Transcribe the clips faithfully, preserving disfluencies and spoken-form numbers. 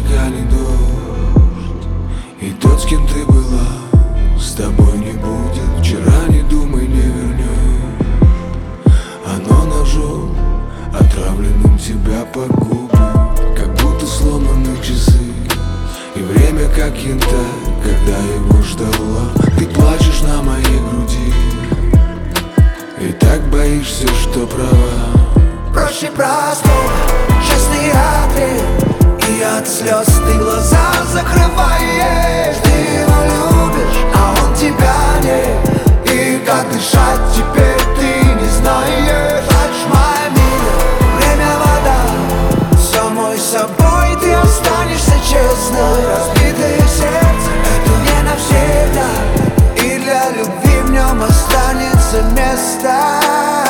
дня не дождь, и тот, с кем ты была, с тобой не будет. Вчера не думай, не вернешь, оно ножом отравленным тебя погубит. Как будто сломаны часы, и время как янтарь, когда его ждала. Ты плачешь на моей груди, и так боишься, что права. Проще простого, честный ответ, и от слез ты глаза закрываешь. Ты его любишь, а он тебя нет, и как дышать теперь ты не знаешь. Плачешь, моя милая, время вода, самой собой ты останешься честной. Разбитое сердце — это не навсегда, и для любви в нем останется место.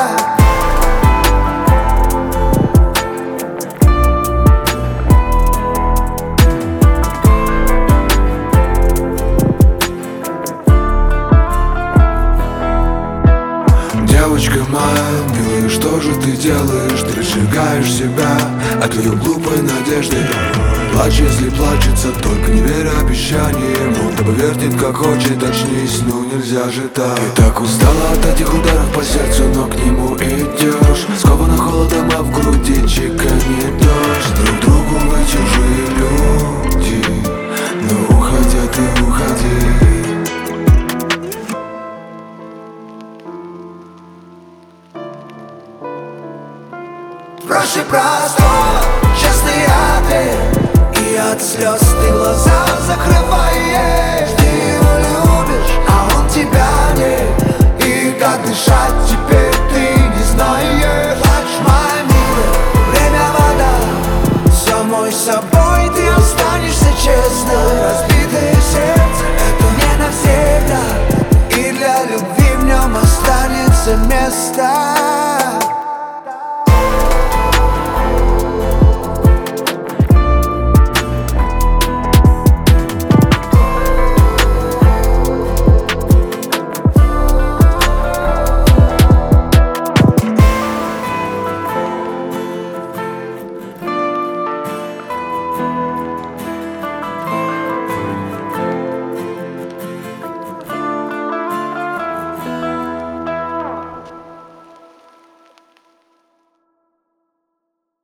Девочка моя, милая, что же ты делаешь? Ты сжигаешь себя от твоей глупой надежды. Плачь, если плачется, только не верь обещаниям. Он тобой вертит как хочет, очнись, ну нельзя же так. И так устала от этих ударов по сердцу, но к нему идешь. Скована холодом, а в груди чеканит дождь. Друг другу вы чужие люди, но уходя ты уходи. Проще простого, честный ответ, и от слез ты глаза закрываешь. Ты его любишь, а он тебя нет, и как дышать теперь ты не знаешь. Плачь, моя милая, время вода, самой собой ты останешься честной. Разбитое сердце — это не навсегда, и для любви в нем останется место.